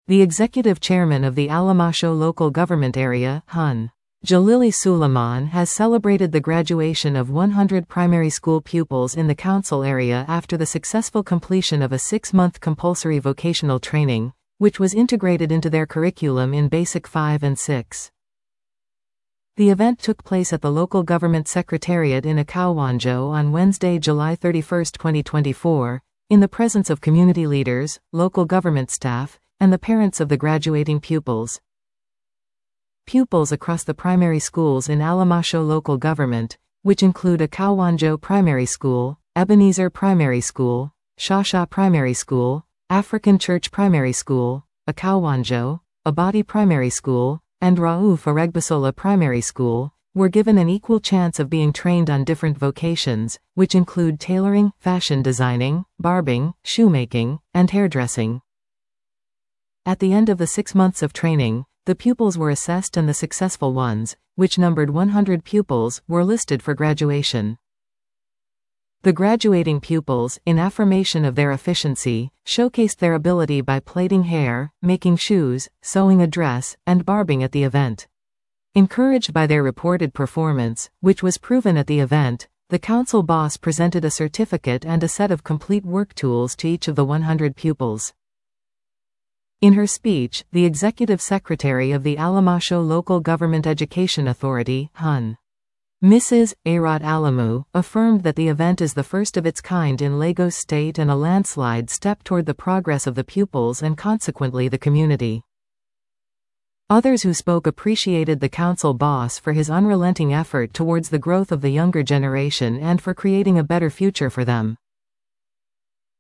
the executive chairman of the Alamasho Local Government Area, Hun. Jalili Suleiman, has celebrated the graduation of 100 primary school pupils in the council area after the successful completion of a 6-month compulsory vocational training, which was integrated into their curriculum in Basic 5 and 6. The event took place at the local government secretariat in Akawanjo on Wednesday, July 31, 2024, in the presence of community leaders, local government staff, and the parents of the graduating pupils. Pupils across the primary schools in Alamasho local government, which include Akawanjo Primary School, Ebenezer Primary School, Shasha Primary School, African Church Primary School, Akawanjo, Abadi Primary School, and Rauf Aregbasola Primary School, were given an equal chance of being trained on different vocations, which include tailoring, fashion designing, barbing, shoemaking, and hairdressing. At the end of the 6 months of training, the pupils were assessed and the successful ones, which numbered 100 pupils, were listed for graduation. The graduating pupils, in affirmation of their efficiency, showcased their ability by plaiting hair, making shoes, sewing a dress, and barbing at the event. Encouraged by their reported performance, which was proven at the event, the council boss presented a certificate and a set of complete work tools to each of the 100 pupils. In her speech, the executive secretary of the Alamasho Local Government Education Authority, Hun. Mrs. Arat Alamu, affirmed that the event is the first of its kind in Lagos State and a landslide step toward the progress of the pupils and consequently the community. Others who spoke appreciated the council boss for his unrelenting effort towards the growth of the younger generation and for creating a better future for them.